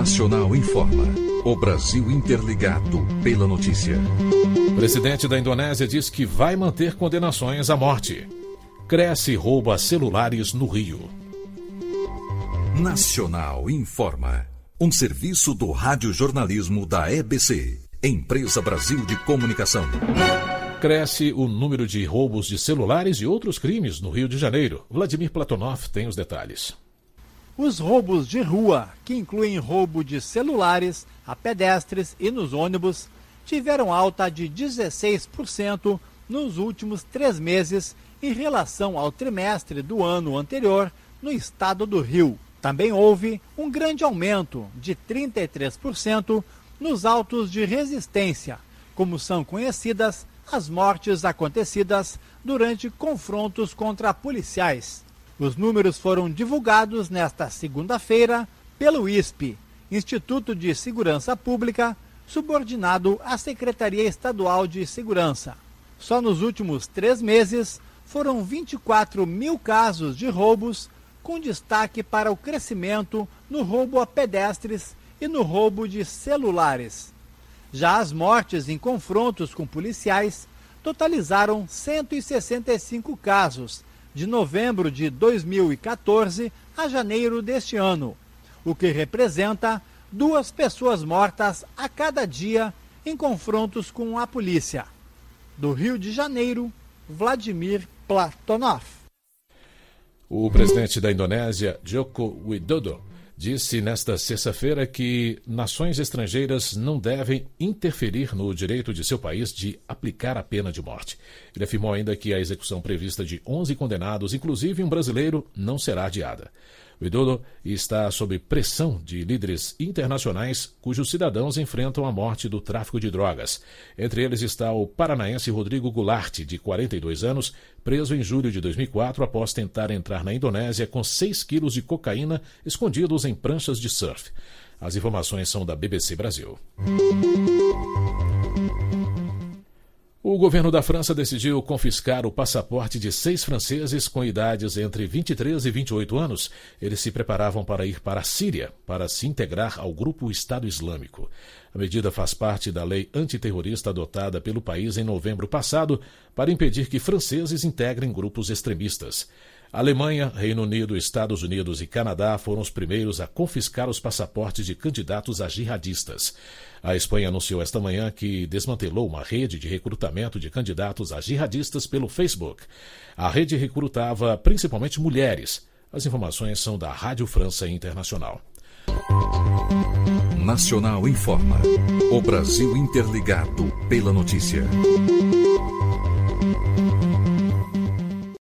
Nacional informa. O Brasil interligado pela notícia. O presidente da Indonésia diz que vai manter condenações à morte. Cresce roubo a celulares no Rio. Nacional informa. Um serviço do radiojornalismo da EBC, Empresa Brasil de Comunicação. Cresce o número de roubos de celulares e outros crimes no Rio de Janeiro. Vladimir Platonov tem os detalhes. Os roubos de rua, que incluem roubo de celulares a pedestres e nos ônibus, tiveram alta de 16% nos últimos 3 meses em relação ao trimestre do ano anterior no estado do Rio. Também houve um grande aumento de 33% nos autos de resistência, como são conhecidas as mortes acontecidas durante confrontos contra policiais. Os números foram divulgados nesta segunda-feira pelo ISP, Instituto de Segurança Pública, subordinado à Secretaria Estadual de Segurança. Só nos últimos 3 meses foram 24 mil casos de roubos, com destaque para o crescimento no roubo a pedestres e no roubo de celulares. Já as mortes em confrontos com policiais totalizaram 165 casos, de novembro de 2014 a janeiro deste ano, o que representa 2 pessoas mortas a cada dia em confrontos com a polícia. Do Rio de Janeiro, Vladimir Platonov. O presidente da Indonésia, Joko Widodo, disse nesta sexta-feira que nações estrangeiras não devem interferir no direito de seu país de aplicar a pena de morte. Ele afirmou ainda que a execução prevista de 11 condenados, inclusive um brasileiro, não será adiada. Widodo está sob pressão de líderes internacionais cujos cidadãos enfrentam a morte do tráfico de drogas. Entre eles está o paranaense Rodrigo Goulart, de 42 anos, preso em julho de 2004 após tentar entrar na Indonésia com 6 quilos de cocaína escondidos em pranchas de surf. As informações são da BBC Brasil. O governo da França decidiu confiscar o passaporte de 6 franceses com idades entre 23 e 28 anos. Eles se preparavam para ir para a Síria para se integrar ao grupo Estado Islâmico. A medida faz parte da lei antiterrorista adotada pelo país em novembro passado para impedir que franceses integrem grupos extremistas. A Alemanha, Reino Unido, Estados Unidos e Canadá foram os primeiros a confiscar os passaportes de candidatos a jihadistas. A Espanha anunciou esta manhã que desmantelou uma rede de recrutamento de candidatos a jihadistas pelo Facebook. A rede recrutava principalmente mulheres. As informações são da Rádio França Internacional. Nacional informa. O Brasil interligado pela notícia.